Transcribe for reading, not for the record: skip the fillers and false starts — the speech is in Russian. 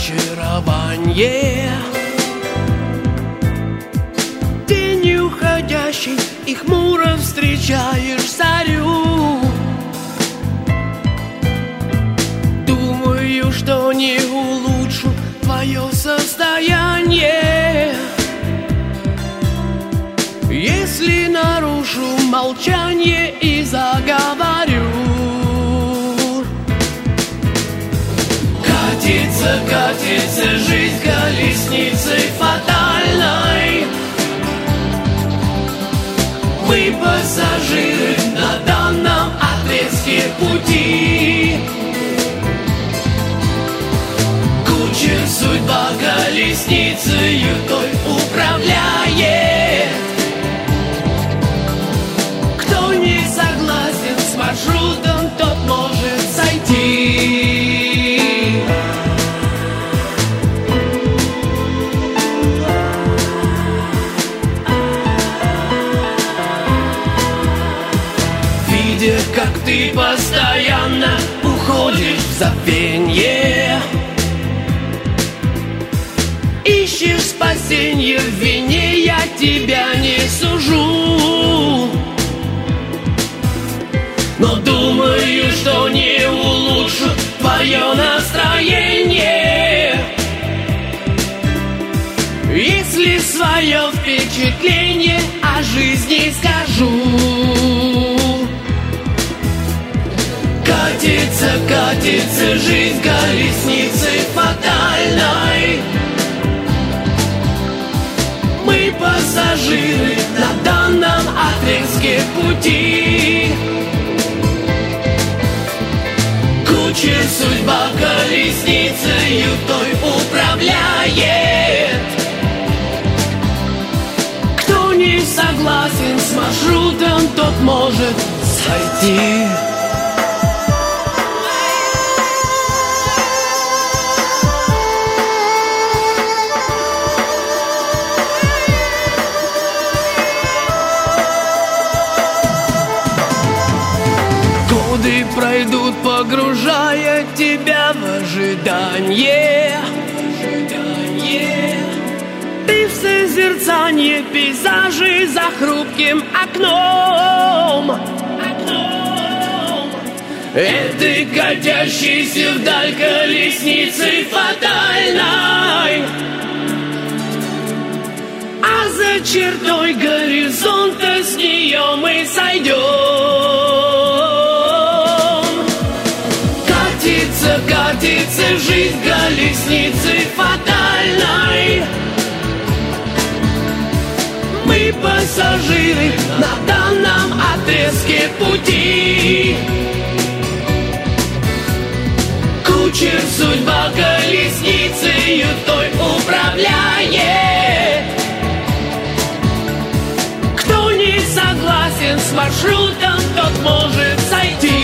разочарование. День уходящий, и хмуро встречаешь зарю. Думаю, что не улучшу твое состояние, если нарушу молчание и заговорю. Катится, катится жизнь колесницей фатальной. Мы пассажиры на данном отрезке пути. Кучер судьба колесницею той управляет. Кто не согласен с маршрутом, тот может сойти. Видя, как ты постоянно уходишь в забвенье, ищешь спасенье в вине, я тебя не сужу. Но думаю, что не улучшу твое настроение, если свое впечатление о жизни скажу. Катится, катится жизнь колесницей фатальной. Мы пассажиры на данном отрезке пути. Кучер судьба колесницею той управляет. Кто не согласен с маршрутом, тот может сойти. Годы пройдут, погружая тебя в ожидание. Ты в созерцании пейзажей за хрупким окном. Этой катящейся вдаль колесницей фатальной. А за чертой горизонта с нее мы сойдем. Катится жизнь колесницей фатальной. Мы пассажиры на данном отрезке пути. Кучер судьба колесницею той управляет. Кто не согласен с маршрутом, тот может сойти.